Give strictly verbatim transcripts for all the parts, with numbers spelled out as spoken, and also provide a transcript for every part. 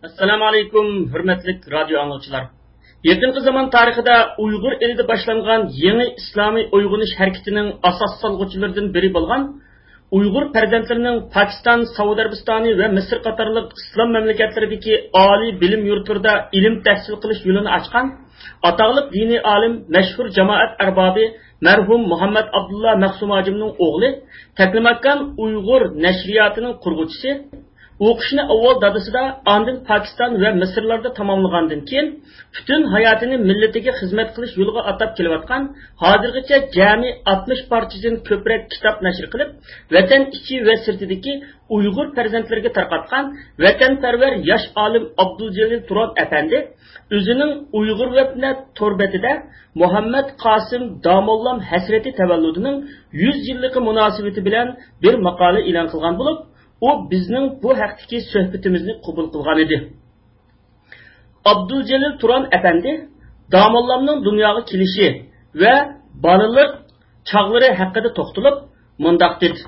Assalamu alaykum, hurmatli radio anglag'uchilar. Yaqinqi zaman tarixida Uyg'ur elida boshlangan yangi islomiy uyg'unish harakatining asos solg'uvchilaridan biri bo'lgan Uyg'ur farzandlarining Pokiston, Saudiya Arabistoni va Misr qatorliq islom mamlakatlaridagi oliy bilim yurtlarida ilm tahsil qilish yo'lini ochgan atoqli diniy olim, mashhur jamoat arbobi marhum Muhammad Abdullah Maqsumojimning o'g'li Taklimakkan Uyg'ur nashriyotining qurg'uvchisi o'qishni avval dadasida, andin Pokiston va Misrlarda tamomlagandan keyin butun hayotini millatiga xizmat qilish yo'liga atab kelayotgan, hozirgacha jami oltmish parchadan ko'proq kitob nashr qilib, vatan ichi va sirtidagi Uyg'ur farzandlariga tarqatgan vatanparvar yosh olim Abduljalil Turon apandi o'zining Uyg'ur webna to'rbatida Muhammad Qosim Domollam hasrati tavalludining yuz yilligi munosabati bilan bir maqola e'lon qilgan bo'lib, u bizning bu haqdagi suhbatimizni qabul qilgan edi. Abduljalil Turon apandi Domollamning dunyoga kelishi va balalik chog'lari haqida to'xtalib, mundoq dedi.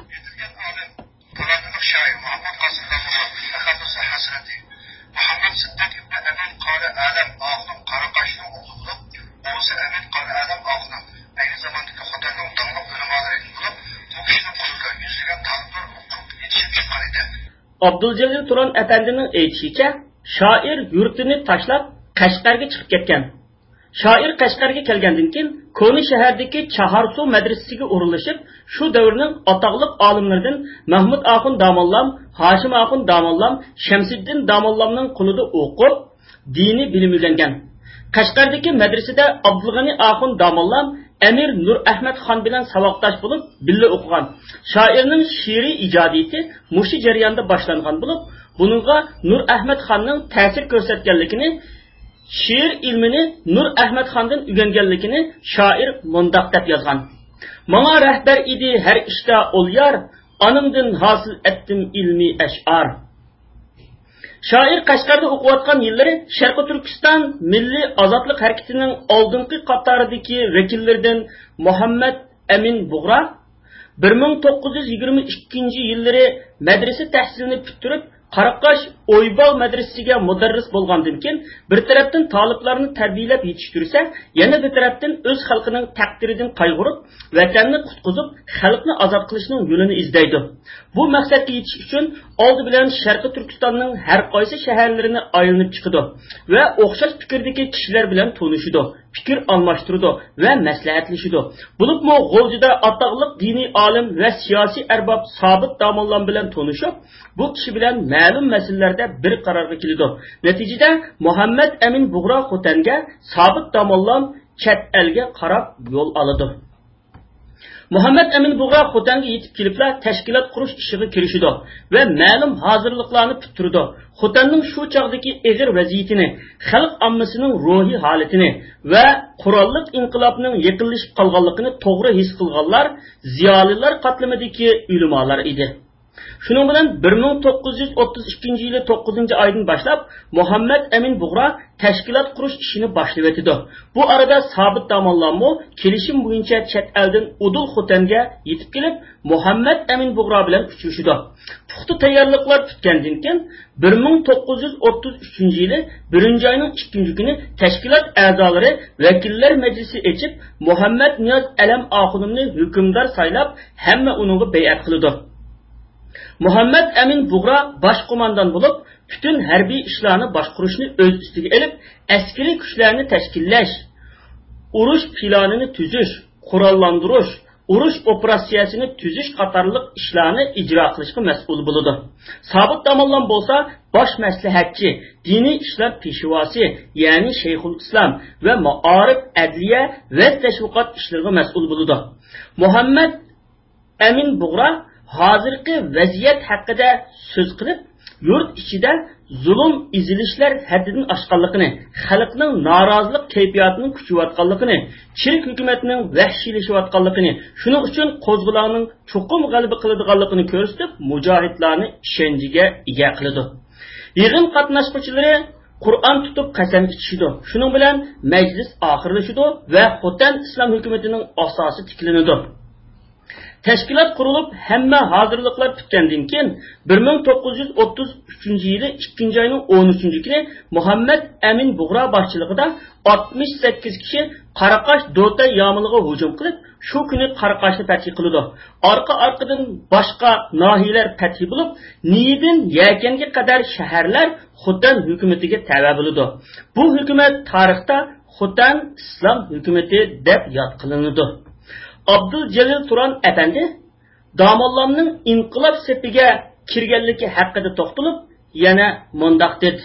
Abduljalil Turon apandining aytishicha, shoir yurtini tashlab Qashqarga chiqib ketgan. Shoir Qashqarga kelgandan keyin Koni shahardagi Chaharsuv madrasasiga o'rinlashib, shu davrning atoqli olimlaridan Mahmud Axun Domollam, Hashim Axun Domollam, Shamsiddin Domollamning qo'lida o'qib, diniy bilim o'rgangan. Qashqardagi madrasada Abdulg'ani Axun Domollam Amir Nur Ahmad Xon bilan saboqdosh bo'lib, birga o'qigan. Shoirning she'riy ijodiyati mushi jarayonda boshlangan bo'lib, buningga Nur Ahmad Xonning ta'sir ko'rsatganligini, she'r ilmini Nur Ahmad Xondan o'rganganligini shoir mundoq deb yozgan. Menga rahbar edi har ishda ol yor, onimdan hosil etdim ilmiy ash'ar. Shoir Qashqarda o'qiyotgan yillari Sharqi Turkiston milliy ozodlik harakatining oldingi qatoridagi vakillaridan Muhammad Amin Bug'ra bir ming to'qqiz yuz yigirma ikkinchi yillari madrasa tahsilini bitirib, Qaraqosh O'ybog' madrasasiga mudarris bo'lgandan keyin bir tarafdan taliblarni tarbiyalab yetishtirsa, yana bir tarafdan o'z xalqining taqdiridan qayg'urib, vatanni qutqizib, xalqni ozod qilishning yo'lini izlaydi. Bu maqsadga yetish uchun oldi bilan Sharqi Turkistonning har qaysi shaharlarini aylanib chiqdi va o'xshash fikrdagi kishilar bilan tanishdi, fikr almashtirdi va maslahatlashdi. Bo'libmi G'o'ljida atoqli diniy olim va siyosiy arbob Sobit Domollam bilan tanishib, bu kishi bilan ma'lum masalalarda bir qarorga keldi. Natijada Muhammad Amin Bug'ra Xotanga Sobit Domollam chet elga qarab yo'l oladi. Muhammad Amin Bug'ra Xotanga yetib keliblar tashkilot qurish ishiga kirishdi va ma'lum hozirliklarni bitirdi. Xotanning shu chog'dagi eg'ir vaziyatini, xalq ommasining ruhiy holatini va qurolliq inqilobning yaqinlashib qolganligini to'g'ri his qilganlar ziyolilar qatlamidagi ulamolar edi. Shuning bilan bir ming to'qqiz yuz o'ttiz ikkinchi yili to'qqizinchi oydan boshlab Muhammad Amin Bug'ra tashkilot qurish ishini boshlab etdi. Bu arada Sobit Domollammo kelishim bo'yicha chet eldan Udul Xotanga yetib kelib, Muhammad Amin Bug'ra bilan uchrashdi. Puxta tayyorliklar tutgandan keyin bir ming to'qqiz yuz o'ttiz uchinchi yili birinchi oyning ikkinchi kuni tashkilot a'zolari vakillar majlisi ochib, Muhammad Niyoz Alam Axunimni hukmdor saylab, hamma uningga bay'at qildi. Muhammad Amin Bug'ra bosh qo'mondon bo'lib, butun harbiy ishlarni boshqarishni o'z ustiga olib, askariy kuchlarni tashkillash, urush planini tuzish, qurollantirish, urush operatsiyasini tuzish qatorliq ishlarni ijro qilishga mas'ul bo'ladi. Sobit Domollam bo'lsa, bosh maslahatchi, diniy ishlar peshvosi, ya'ni Shayxul Islom va Ma'arif, adliya va tashviqot ishlariga mas'ul bo'ladi. Muhammad Amin Bug'ra hozirgi vaziyat haqida so'z qilib, yurt ichida zulm izilishlar haddidan oshganligini, xalqning norozilik kayfiyatining kuchayotganligini, chirik hukumatning vahshiylashayotganligini, shuning uchun qo'zg'olonning chuqur g'alaba qiladiganligini ko'rsatib, mujohidlarni ishonchiga ega qildi. Yig'in qatnashchilari Qur'on tutib qasam ichishdi. Shuning bilan majlis oxirlashdi va Xotan islom hukumatining asosi tiklanadi. Tashkilot qurilib, hamma hozirliklar bitgandan keyin bir ming to'qqiz yuz o'ttiz uchinchi yili ikkinchi oyning o'n uchinchi kuni Muhammad Amin Bug'ra boshchiligida oltmish sakkiz kishi Qaraqosh Do'ta yomiliga hujum qilib, shu kuni Qaraqoshni fath qildi. Orqa-orqadan boshqa nohiyalar fath bo'lib, Niyidin Yakanga qadar shaharlar Xotan hukumatiga tava bo'ldi. Bu hukumat tarixda Xotan islom hukumati deb yod qilinadi. Abdul Jalil Turan efendi Damollamning inqilob sepiga kirganligi haqida to'xtalib, yana mundoq dedi.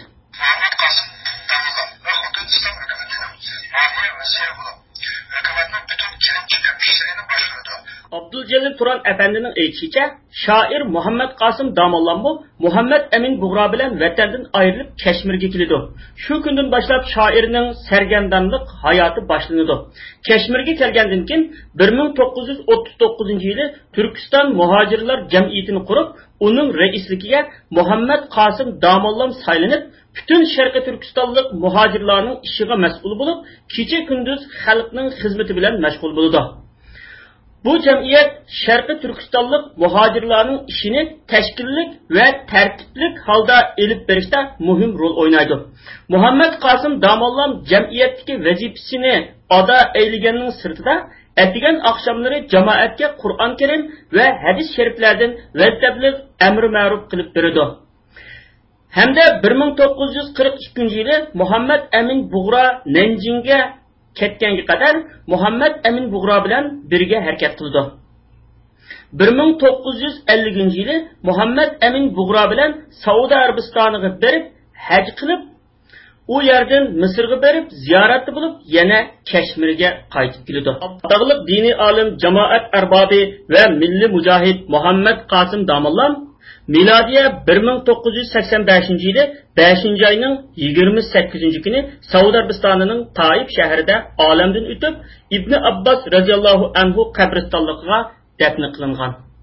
Abdul Jalil Turan efendining aytishicha, shoir Muhammad Qosim Damollambo Muhammad Amin Bug'ra bilan vatandan ayrilib Kashmirga keldi. Shu kundan boshlab shoirning sargardonlik hayoti boshlanadi. Kashmirga kelgandan keyin bir ming to'qqiz yuz o'ttiz to'qqizinchi yili Turkiston muhojirlar jamiyatini qurib, uning raisligiga Muhammad Qosim Damollam saylanib, butun Sharqiy Turkistonlik muhojirlarning ishiga mas'ul bo'lib, kecha kunduz xalqning xizmati bilan mashg'ul bo'ldi. Bu jamiyat Sharqiy Turkistonlik muhojirlarning ishini tashkillik va tartiblik holda elib berishda muhim rol o'ynaydi. Muhammad Qosim Damollam jamiyatdagi vazifasini ado etganning sirtida atigan oqshomlari jamoatga Qur'on Karim va hadis shariflardan vaztablik amri ma'ruf qilib beradi. Hamda bir ming to'qqiz yuz qirq ikkinchi yili Muhammad Amin Bug'ra Nanjingga ketganga qadar Muhammad Amin Bug'ra bilan birga harakat qildi. bir ming to'qqiz yuz ellinchi yili Muhammad Amin Bug'ra bilan Saudiya Arabistoniga berib, haj qilib, u yerdan Misrga berib, ziyorat bo'lib, yana Kashmirga qaytib keldi. Tog'liq diniy olim, jamoat arbobi va milliy mujohid Muhammad Qosim Damollam milodiya bir ming to'qqiz yuz sakson beshinchi yili beshinchi oyning yigirma sakkizinchi kuni Saudiya Arabistonining Taif shahrida olamdan o'tib, Ibn Abbos radhiyallohu anhu qabristonligiga dafn qilingan.